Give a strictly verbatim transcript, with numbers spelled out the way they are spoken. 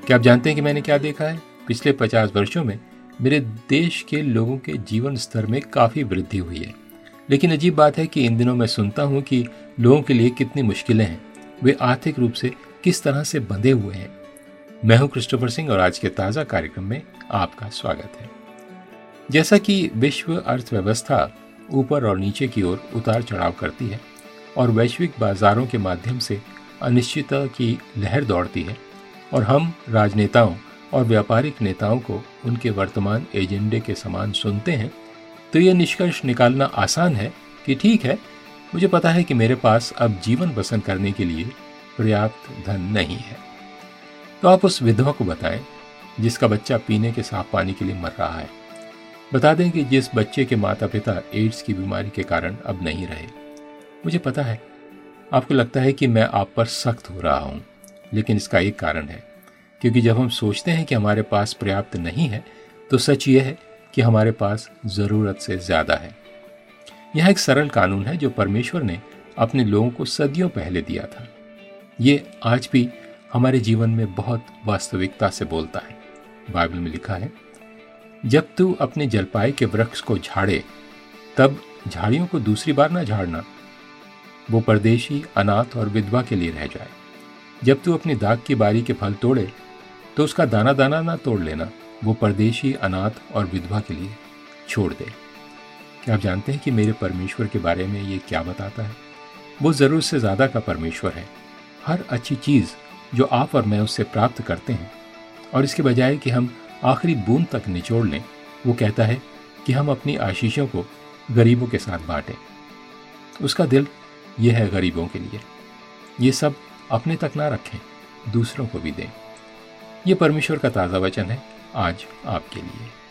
क्या आप जानते हैं कि मैंने क्या देखा है? पिछले पचास वर्षों में मेरे देश के लोगों के जीवन स्तर में काफ़ी वृद्धि हुई है। लेकिन अजीब बात है कि इन दिनों मैं सुनता हूँ कि लोगों के लिए कितनी मुश्किलें हैं, वे आर्थिक रूप से किस तरह से बंधे हुए हैं। मैं हूँ क्रिस्टोफर सिंह और आज के ताज़ा कार्यक्रम में आपका स्वागत है। जैसा कि विश्व अर्थव्यवस्था ऊपर और नीचे की ओर उतार चढ़ाव करती है और वैश्विक बाजारों के माध्यम से अनिश्चितता की लहर दौड़ती है और हम राजनेताओं और व्यापारिक नेताओं को उनके वर्तमान एजेंडे के समान सुनते हैं, तो यह निष्कर्ष निकालना आसान है कि ठीक है, मुझे पता है कि मेरे पास अब जीवन बसर करने के लिए पर्याप्त धन नहीं है। तो आप उस विधवा को बताएं जिसका बच्चा पीने के साफ पानी के लिए मर रहा है। बता दें कि जिस बच्चे के माता पिता एड्स की बीमारी के कारण अब नहीं रहे। मुझे पता है आपको लगता है कि मैं आप पर सख्त हो रहा हूँ, लेकिन इसका एक कारण है, क्योंकि जब हम सोचते हैं कि हमारे पास पर्याप्त नहीं है तो सच यह है कि हमारे पास ज़रूरत से ज़्यादा है। यह एक सरल कानून है जो परमेश्वर ने अपने लोगों को सदियों पहले दिया था। ये आज भी हमारे जीवन में बहुत वास्तविकता से बोलता है। बाइबल में लिखा है, जब तू अपने जलपाई के वृक्ष को झाड़े तब झाड़ियों को दूसरी बार ना झाड़ना, वो परदेशी, अनाथ और विधवा के लिए रह जाए। जब तू अपनी दाख की बारी के फल तोड़े तो उसका दाना दाना ना तोड़ लेना, वो परदेशी, अनाथ और विधवा के लिए छोड़ दे। क्या आप जानते हैं कि मेरे परमेश्वर के बारे में ये क्या बताता है? वो ज़रूर से ज़्यादा का परमेश्वर है। हर अच्छी चीज़ जो आप और मैं उससे प्राप्त करते हैं, और इसके बजाय कि हम आखिरी बूंद तक निचोड़ लें, वो कहता है कि हम अपनी आशीषों को गरीबों के साथ बांटें। उसका दिल ये है गरीबों के लिए। ये सब अपने तक ना रखें, दूसरों को भी दें। ये परमेश्वर का ताज़ा वचन है आज आपके लिए।